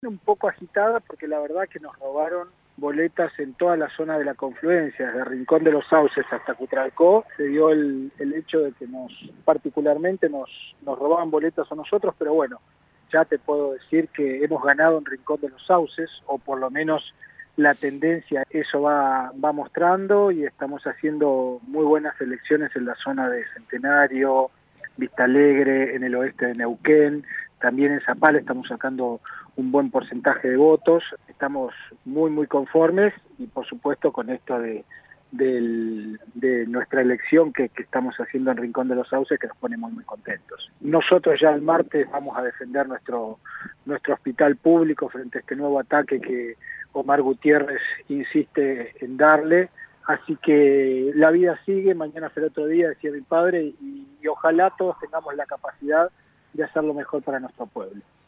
Un poco agitada porque la verdad que nos robaron boletas en toda la zona de la confluencia, desde Rincón de los Sauces hasta Cutralcó. Se dio el hecho de que particularmente nos robaban boletas a nosotros, pero bueno, ya te puedo decir que hemos ganado en Rincón de los Sauces, o por lo menos la tendencia eso va mostrando, y estamos haciendo muy buenas elecciones en la zona de Centenario, Vista Alegre, en el oeste de Neuquén. También en Zapala estamos sacando un buen porcentaje de votos, estamos muy conformes, y por supuesto con esto de nuestra elección que estamos haciendo en Rincón de los Sauces, que nos pone muy contentos. Nosotros ya el martes vamos a defender nuestro hospital público frente a este nuevo ataque que Omar Gutiérrez insiste en darle, así que la vida sigue, mañana será otro día, decía mi padre, y ojalá todos tengamos la capacidad de hacer lo mejor para nuestro pueblo.